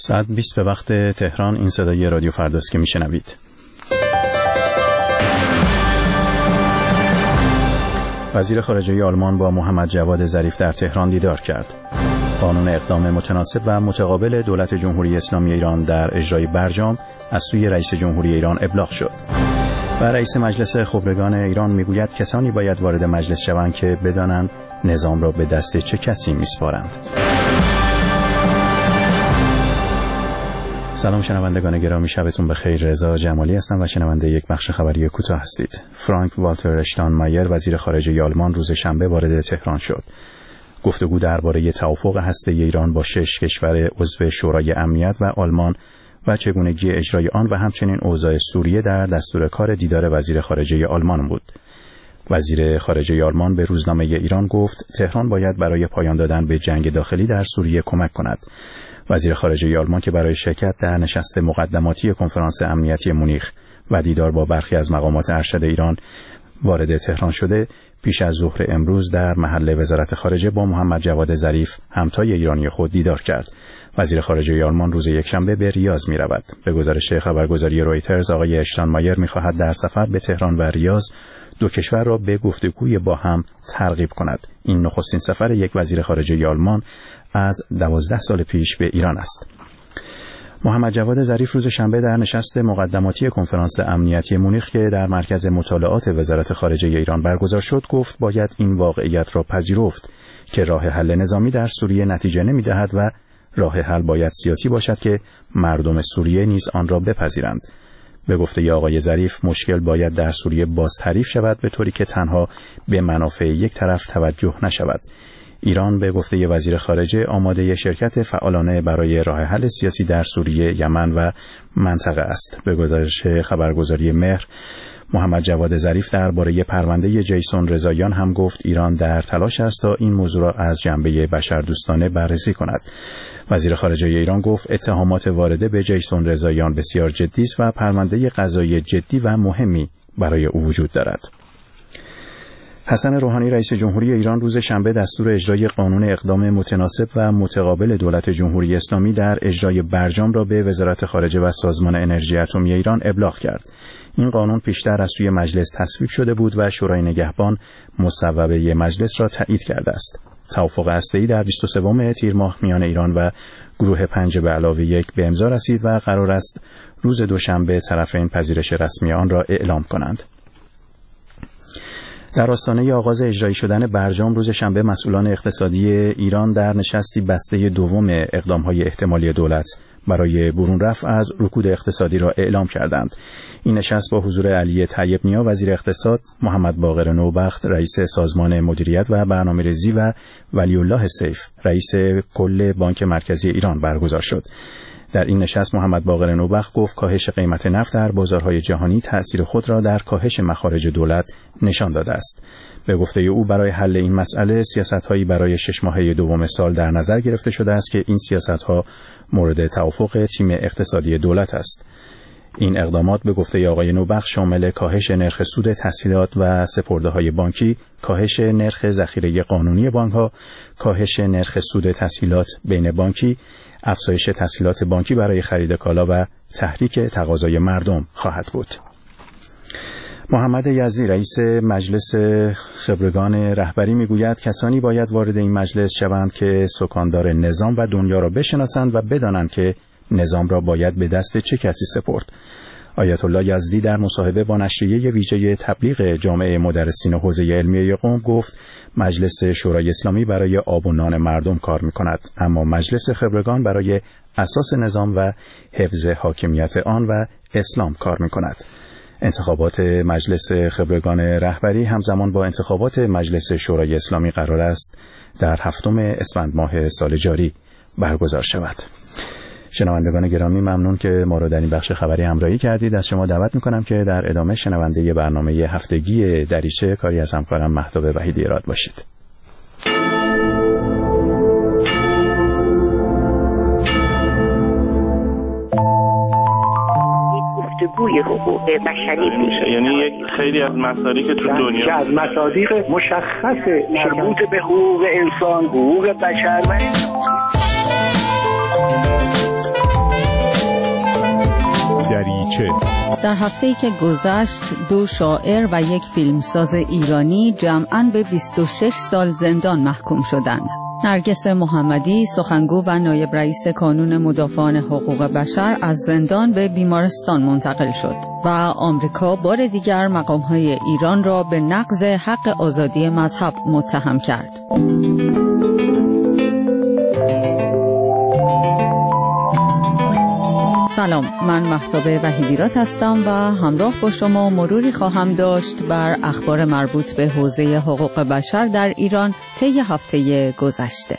ساعت 20 به وقت تهران. این صدای رادیو فرداست که میشنوید. وزیر خارجه آلمان با محمد جواد ظریف در تهران دیدار کرد. قانون اقدام متناسب و متقابل دولت جمهوری اسلامی ایران در اجرای برجام از سوی رئیس جمهوری ایران ابلاغ شد. و رئیس مجلس خبرگان ایران میگوید کسانی باید وارد مجلس شوند که بدانند نظام را به دست چه کسی میسپارند. سلام شنوندگان گرامی، شبتون بخیر. رضا جمالی هستم و شنونده یک بخش خبری کوتاه هستید. فرانک والتر اشتاینمایر وزیر خارجه آلمان روز شنبه وارد تهران شد. گفتگو درباره توافق هسته‌ای ایران با 6 کشور عضو شورای امنیت و آلمان و چگونگی اجرای آن و همچنین اوضاع سوریه در دستور کار دیدار وزیر خارجه آلمان بود. وزیر خارجه آلمان به روزنامه ایران گفت تهران باید برای پایان دادن به جنگ داخلی در سوریه کمک کند. وزیر خارجه آلمان که برای شرکت در نشست مقدماتی کنفرانس امنیتی مونیخ و دیدار با برخی از مقامات ارشد ایران وارد تهران شده، پیش از ظهر امروز در محل وزارت خارجه با محمد جواد ظریف همتای ایرانی خود دیدار کرد. وزیر خارجه آلمان روز یکشنبه به ریاض می رود. به گزارش خبرگزاری رویترز آقای اشتاینمایر می خواهد در سفر به تهران و ریاض دو کشور را به گفتگوی با هم ترغیب کند. این نخستین سفر یک وزیر خارجه آلمان از 12 سال پیش به ایران است. محمد جواد ظریف روز شنبه در نشست مقدماتی کنفرانس امنیتی مونیخ که در مرکز مطالعات وزارت خارجه ایران برگزار شد گفت باید این واقعیت را پذیرفت که راه حل نظامی در سوریه نتیجه نمی‌دهد و راه حل باید سیاسی باشد که مردم سوریه نیز آن را بپذیرند. به گفته آقای ظریف مشکل باید در سوریه باز تعریف شود به طوری که تنها به منافع یک طرف توجه نشود. ایران به گفته وزیر خارجه آماده شرکت فعالانه برای راه حل سیاسی در سوریه، یمن و منطقه است. به گزارش خبرگزاری مهر، محمد جواد ظریف درباره پرونده جیسون رضاییان هم گفت ایران در تلاش است تا این موضوع را از جنبه بشردوستانه بررسی کند. وزیر خارجه ایران گفت اتهامات وارده به جیسون رضاییان بسیار جدی است و پرونده قضایی جدی و مهمی برای او وجود دارد. حسن روحانی رئیس جمهوری ایران روز شنبه دستور اجرای قانون اقدام متناسب و متقابل دولت جمهوری اسلامی در اجرای برجام را به وزارت خارجه و سازمان انرژی اتمی ایران ابلاغ کرد. این قانون پیشتر از سوی مجلس تصویب شده بود و شورای نگهبان مصوبه مجلس را تایید کرده است. توافق هسته‌ای در 23 تیر ماه میان ایران و گروه 5+1 به امضا رسید و قرار است روز دوشنبه طرفین پذیرش رسمی آن را اعلام کنند. در آستانه آغاز اجرایی شدن برجام روز شنبه مسئولان اقتصادی ایران در نشستی بسته دوم اقدام‌های احتمالی دولت برای برون رفت از رکود اقتصادی را اعلام کردند. این نشست با حضور علی طیب نیا وزیر اقتصاد، محمد باقر نوبخت رئیس سازمان مدیریت و برنامه‌ریزی و ولی الله سیف رئیس کل بانک مرکزی ایران برگزار شد. در این نشست محمد باقر نوبخت گفت کاهش قیمت نفت در بازارهای جهانی تأثیر خود را در کاهش مخارج دولت نشان داده است. به گفته او برای حل این مسئله سیاست‌هایی برای 6 ماهه دوم سال در نظر گرفته شده است که این سیاست‌ها مورد توافق تیم اقتصادی دولت است. این اقدامات به گفته آقای نوبخت شامل کاهش نرخ سود تسهیلات و سپرده‌های بانکی، کاهش نرخ ذخیره قانونی بانک‌ها، کاهش نرخ سود تسهیلات بین بانکی، افزایش تسهیلات بانکی برای خرید کالا و تحریک تقاضای مردم خواهد بود. محمد یزدی رئیس مجلس خبرگان رهبری میگوید کسانی باید وارد این مجلس شوند که سکاندار نظام و دنیا را بشناسند و بدانند که نظام را باید به دست چه کسی سپرد. آیت الله یزدی در مصاحبه با نشریه ویژه تبلیغ جامعه مدرسین حوزه علمیه قم گفت مجلس شورای اسلامی برای آب و نان مردم کار می‌کند، اما مجلس خبرگان برای اساس نظام و حفظ حاکمیت آن و اسلام کار می‌کند. انتخابات مجلس خبرگان رهبری همزمان با انتخابات مجلس شورای اسلامی قرار است در 7 اسفند ماه سال جاری برگزار شود. شنوندگان گرامی، ممنون که ما را در این بخش خبری همراهی کردید. از شما دعوت می‌کنم که در ادامه شنونده برنامه هفتگی دریچه کاری از همکارم مهتاب وحیدی اراد باشید. گفتگوی حقوق بشری میشه، یعنی یک خیلی از مصادیق که تو دنیا از مصادیق مشخص مربوط به حقوق انسان، حقوق بشر و دریچه. در هفته‌ای که گذشت 2 شاعر و 1 فیلمساز ایرانی جمعاً به 26 سال زندان محکوم شدند. نرگس محمدی، سخنگو و نایب رئیس کانون مدافعان حقوق بشر، از زندان به بیمارستان منتقل شد و آمریکا بار دیگر مقام‌های ایران را به نقض حق آزادی مذهب متهم کرد. سلام، من مهتاب وحیدیرات هستم و همراه با شما مروری خواهم داشت بر اخبار مربوط به حوزه حقوق بشر در ایران طی هفته گذشته.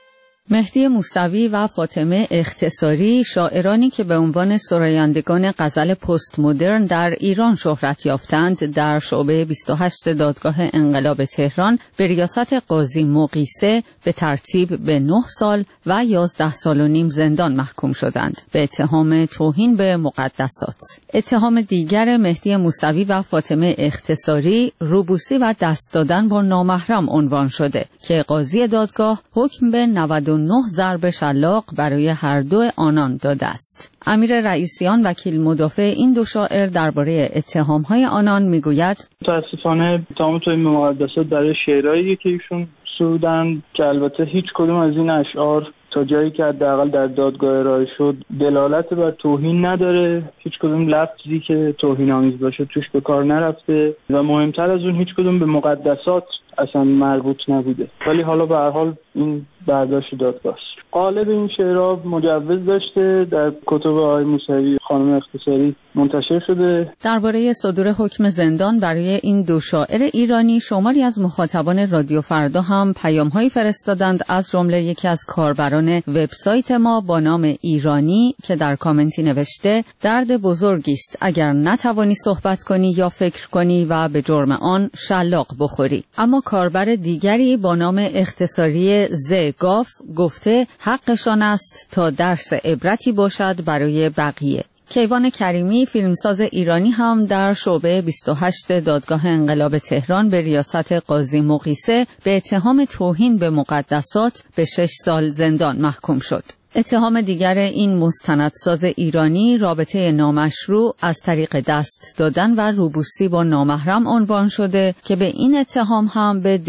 مهدی موسوی و فاطمه اختصاری، شاعرانی که به عنوان سرایندگان غزل پست مدرن در ایران شهرت یافتند، در شعبه 28 دادگاه انقلاب تهران به ریاست قاضی مقیسه به ترتیب به 9 سال و 11 سال و نیم زندان محکوم شدند به اتهام توهین به مقدسات. اتهام دیگر مهدی موسوی و فاطمه اختصاری، روبوسی و دست دادن با نامحرم عنوان شده که قاضی دادگاه حکم به 99 ضرب شلاق برای هر دو آنان داده است. امیر رئیسیان، وکیل مدافع این 2 شاعر، درباره اتهام‌های آنان میگوید: متأسفانه اتهام توهین به مقدسات برای شعرهایی که ایشون سرودن که البته هیچ کدوم از این اشعار تا جایی که حداقل در دادگاه ارائه شد دلالت بر توهین نداره، هیچ کدوم لفظی که توهین‌آمیز باشه توش به کار نرفته و مهمتر از اون هیچ کدوم به مقدسات اصلا مربوط نبوده. ولی حالا به هر حال این برداشت دادگاه است. قالب این شعرها مجوز داشته، در کتب آقای موسوی خانم اختصاری منتشر شده. درباره صدور حکم زندان برای این 2 شاعر ایرانی شماری از مخاطبان رادیو فردا هم پیام‌هایی فرستادند، از جمله یکی از کاربران وبسایت ما با نام ایرانی که در کامنتی نوشته: درد بزرگی است اگر نتوانی صحبت کنی یا فکر کنی و به جرم آن شلاق بخوری. اما کاربر دیگری با نام اختصاری زگاف گفته حقشان است تا درس عبرتی باشد برای بقیه. کیوان کریمی، فیلمساز ایرانی، هم در شعبه 28 دادگاه انقلاب تهران به ریاست قاضی مقیسه به اتهام توهین به مقدسات به 6 سال زندان محکوم شد. اتهام دیگر این مستندساز ایرانی، رابطه نامشروع از طریق دست دادن و روبوسی با نامحرم عنوان شده که به این اتهام هم به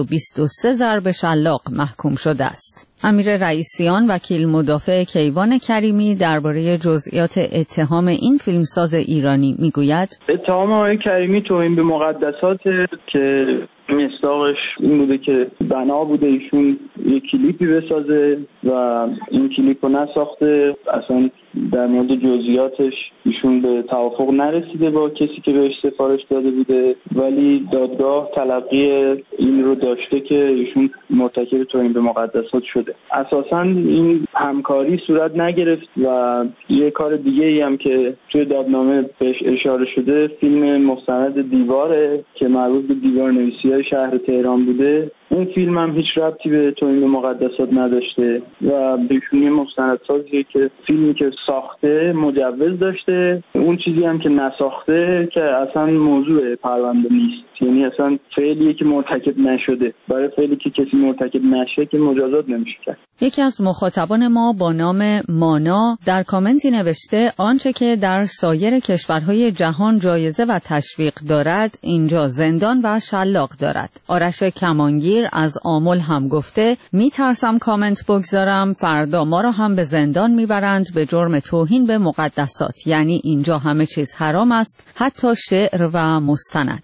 223 ضرب شلاق محکوم شده است. امیر رئیسیان، وکیل مدافع کیوان کریمی، درباره جزئیات اتهام این فیلمساز ایرانی میگوید: اتهام آقای کریمی توهین به مقدسات که مصداقش این بوده که بنا بوده ایشون یک کلیپی بسازه و این کلیپ رو نساخته، اصلا در مورد جزئیاتش ایشون به توافق نرسیده با کسی که بهش سفارش داده بوده، ولی دادگاه تلقی این رو داشته که ایشون مرتکب توهین به مقدسات شده. اساساً این همکاری صورت نگرفت و یه کار دیگه ای هم که توی دادنامه بهش اشاره شده، فیلم مستند دیواره که مربوط به دیوار نویسی‌های شهر تهران بوده. اون فیلم هم هیچ ربطی به توهین به مقدسات نداشته و بهشون یه مستندسازیه که فیلمی که ساخته مجوز داشته، اون چیزی هم که نساخته که اصلا موضوع پرونده نیست، یعنی اصلا فعلیه که مرتکب نشده. برای فعلی که کسی مرتکب نشه که مجازات نمیشه کرد. یکی از مخاطبان ما با نام مانا در کامنتی نوشته: آنچه که در سایر کشورهای جهان جایزه و تشویق دارد اینجا زندان و شلاق دارد. آرش کمانگیر از آمل هم گفته: میترسم کامنت بگذارم، فردا ما را هم به زندان میبرند به جرم توهین به مقدسات، یعنی اینجا همه چیز حرام است، حتی شعر و مستند.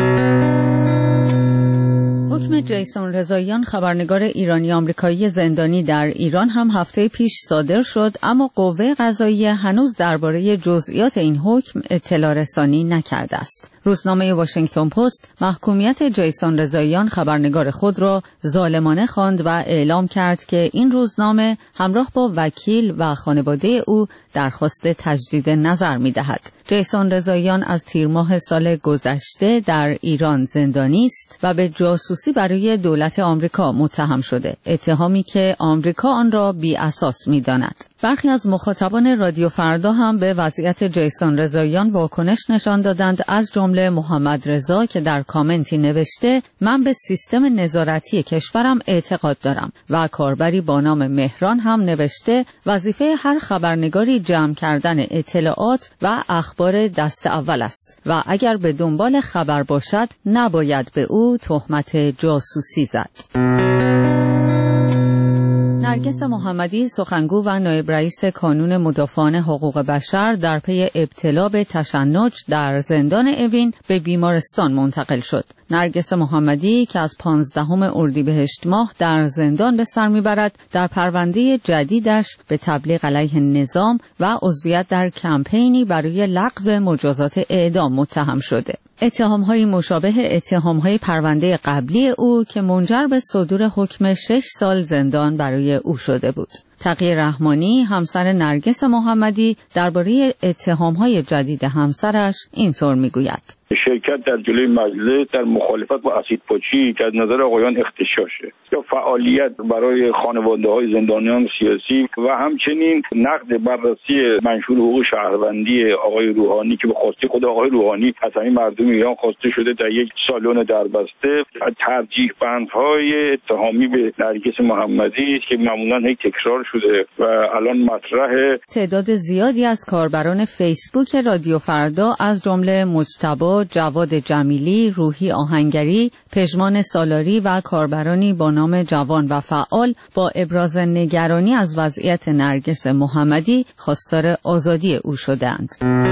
حکم جیسون رضاییان، خبرنگار ایرانی آمریکایی زندانی در ایران، هم هفته پیش صادر شد، اما قوه قضاییه هنوز درباره جزئیات این حکم اطلاع رسانی نکرده است. روزنامه واشنگتن پست محکومیت جیسون رضاییان، خبرنگار خود را ظالمانه خواند و اعلام کرد که این روزنامه همراه با وکیل و خانواده او درخواست تجدید نظر می‌دهد. جیسون رضاییان از تیر ماه سال گذشته در ایران زندانی است و به جاسوسی برای دولت آمریکا متهم شده، اتهامی که آمریکا آن را بی اساس می‌داند. برخی از مخاطبان رادیو فردا هم به وضعیت جیسون رضاییان واکنش نشان دادند، از جمله محمد رضا که در کامنتی نوشته من به سیستم نظارتی کشورم اعتقاد دارم و کاربری با نام مهران هم نوشته وظیفه هر خبرنگاری جمع کردن اطلاعات و اخبار دست اول است و اگر به دنبال خبر باشد نباید به او تهمت جاسوسی زد. نرگس محمدی سخنگو و نایب رئیس کانون مدافعان حقوق بشر در پی ابتلا به تشنج در زندان اوین به بیمارستان منتقل شد. نرگس محمدی که از 15 اردیبهشت ماه در زندان به سر میبرد، در پرونده جدیدش به تبلیغ علیه نظام و عضویت در کمپینی برای لغو مجازات اعدام متهم شده. اتهام‌های مشابه اتهام‌های پرونده قبلی او که منجر به صدور حکم 6 سال زندان برای او شده بود. تقی رحمانی همسر نرگس محمدی درباره اتهام‌های جدید همسرش اینطور میگوید: شرکت در جلوی مجلس در مخالفت با اسیدپاچی که از نظر آقایان اغتشاشه یا فعالیت برای خانواده‌های زندانیان سیاسی و همچنین نقد بررسی منشور حقوق شهروندی آقای روحانی که به خواسته خود آقای روحانی از همین مردم ایران خواسته شده در یک سالن دربسته، ترجیح بندهای اتهامی به نرگس محمدی که معمولاً هی تکرار شده و الان مطرحه. تعداد زیادی از کاربران فیسبوک رادیو فردا از جمله مجتبی، جواد جمیلی، روحی آهنگری، پژمان سالاری و کاربرانی با نام جوان و فعال با ابراز نگرانی از وضعیت نرگس محمدی خواستار آزادی او شدند.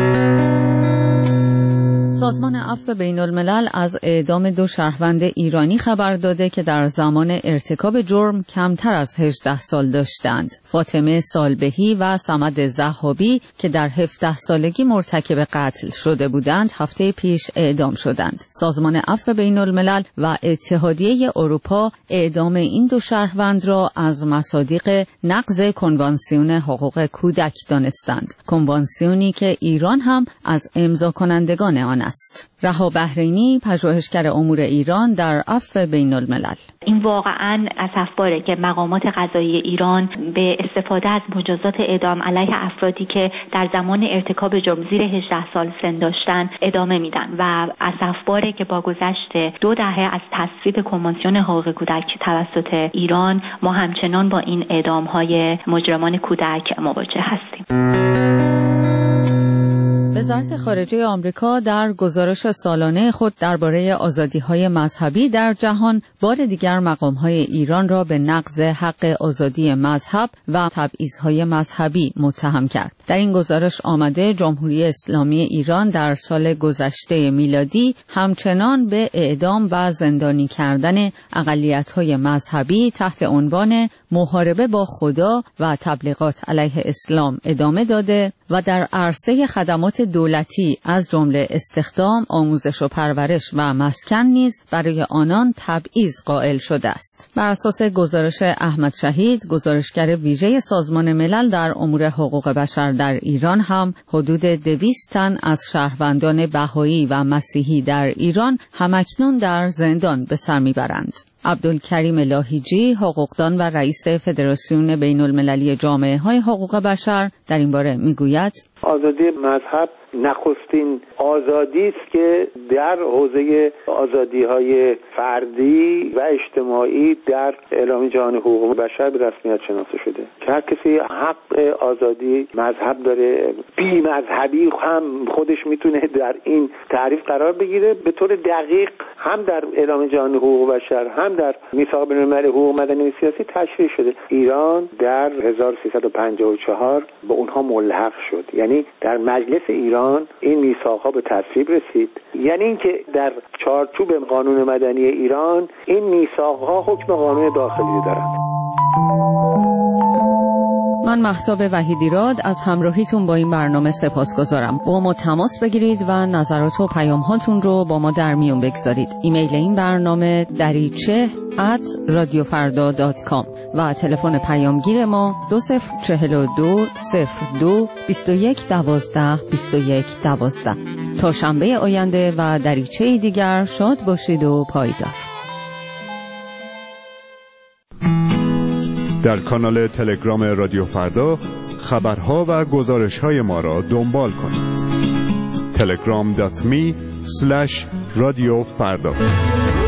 سازمان عفو بین الملل از اعدام 2 شهروند ایرانی خبر داده که در زمان ارتکاب جرم کمتر از 18 سال داشتند. فاطمه سالبهی و صمد ضحابی که در 17 سالگی مرتکب قتل شده بودند هفته پیش اعدام شدند. سازمان عفو بین الملل و اتحادیه اروپا اعدام این 2 شهروند را از مصادیق نقض کنوانسیون حقوق کودک دانستند. کنوانسیونی که ایران هم از امضا کنندگان آن است. رها بحرینی، پژوهشگر امور ایران در عفو بین الملل: این واقعاً اسفباره که مقامات قضایی ایران به استفاده از مجازات اعدام علیه افرادی که در زمان ارتکاب جرم زیر 18 سال سن داشتن ادامه میدن و اسفباره که با گذشت 2 دهه از تصویب کنوانسیون حقوق کودک توسط ایران ما همچنان با این اعدام‌های مجرمان کودک مواجه هستیم. وزارت خارجه آمریکا در گزارش سالانه خود درباره آزادی‌های مذهبی در جهان بار دیگر مقام‌های ایران را به نقض حق آزادی مذهب و تبعیض‌های مذهبی متهم کرد. در این گزارش آمده جمهوری اسلامی ایران در سال گذشته میلادی همچنان به اعدام و زندانی کردن اقلیت‌های مذهبی تحت عنوان محاربه با خدا و تبلیغات علیه اسلام ادامه داده و در عرصه خدمات دولتی از جمله استخدام، آموزش و پرورش و مسکن نیز برای آنان تبعیض قائل شده است. بر اساس گزارش احمد شهید، گزارشگر ویژه سازمان ملل در امور حقوق بشر در ایران، هم حدود 200 تن از شهروندان بهایی و مسیحی در ایران همکنون در زندان به سر میبرند. عبدالکریم لاهیجی، حقوقدان و رئیس فدراسیون بین المللی جامعه های حقوق بشر در این باره میگوید: آزادی مذهب نخستین آزادی است که در حوزه آزادی‌های فردی و اجتماعی در اعلامیه جهانی حقوق بشر به رسمیت شناخته شده که هر کسی حق آزادی مذهب داره. بی مذهبی هم خودش میتونه در این تعریف قرار بگیره. به طور دقیق هم در اعلامیه جهانی حقوق بشر هم در میثاق بین‌المللی حقوق مدنی و سیاسی تشریح شده. ایران در 1354 به اونها ملحق شد، یعنی در مجلس ایران این میثاق‌ها به تصویب رسید. یعنی اینکه در چارچوب قانون مدنی ایران این میثاق‌ها حکم قانون داخلی دارند. من مهتاب وحیدیراد از همراهیتون با این برنامه سپاسگزارم. با ما تماس بگیرید و نظرات و پیام‌هاتون رو با ما در میون بگذارید. ایمیل این برنامه dariche@radiofarda.com و تلفن پیامگیر ما 2042 02 21 12 21 12. تا شنبه آینده و دریچه دیگر شاد باشید و پایدار. در کانال تلگرام رادیو فردا خبرها و گزارش‌های ما را دنبال کنید. telegram.me/رادیو فردا